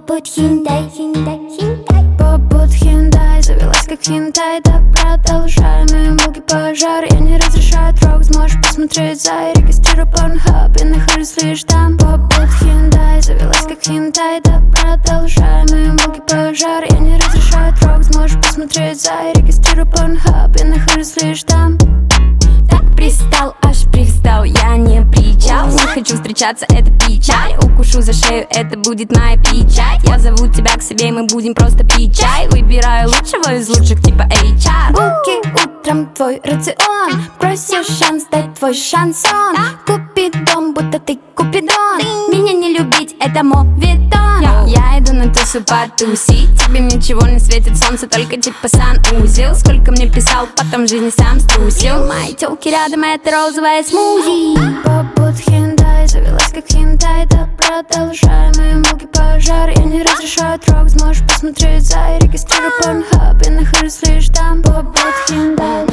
Попут хинтай, Попут хинтай, завелась как хинтай. Да продолжаем муки пожар. Я не разрешаю трогать, можешь посмотреть за. Регистрирую Pornhub, я нахожусь лишь там. Попут хинтай, завелась как хинтай. Да продолжаем муки пожар. Я не разрешаю трогать, можешь посмотреть за. Регистрирую Pornhub, я нахожусь лишь там. Так пристал, аж привстал, я не причал. Не хочу встречаться, это печаль. Укушу за шею, это будет моя печать. Я зову тебя к себе, мы будем просто пить чай. Выбираю лучшего из лучших, типа HR. Булки утром твой рацион. Просишь шанс дать твой шансон. Купидон, будто ты Купидон. Меня не любить, это моветон. Я иду на тусу потусить. Тебе ничего не светит, солнце только типа санузел. Сколько мне писал, потом в жизни сам струсил. Мои тёлки рядом, это розовая смузи. Попут хинтай, завелась как хинтай. Да продолжаем муки пожар. Я не разрешаю трогать, можешь посмотреть за. Регистрирую Pornhub, я нахожусь лишь там. Попут хинтай.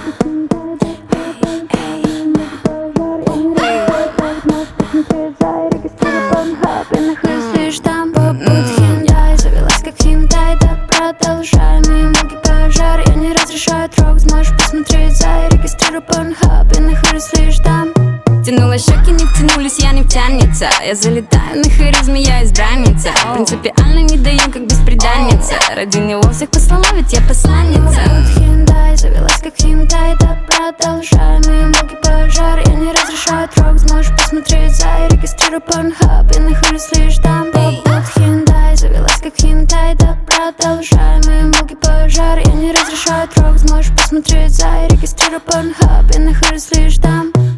Я нахожусь лишь там. Попут хинтай, завелась как хинтай. Да продолжаем муки пожар. Я не разрешаю трогать, можешь посмотреть за. Регистрирую Pornhub, я нахожусь лишь там. Тянула щеки, не втянулись, я не втянется. Я залетаю на харизме, я избранница. Принципиально не даю, как бесприданница. Ради него всех послала, ведь я посланница. Попут хинтай, завелась как хинтай. Да продолжаем муки пожар. Я не разрешаю трогать, можешь посмотреть за. Регистрирую Pornhub, я нахожусь лишь там. Попут хинтай, завелась как хинтай. Да продолжаем муки пожар. Я не разрешаю трогать, можешь посмотреть за. Регистрирую Pornhub, я нахожусь лишь там.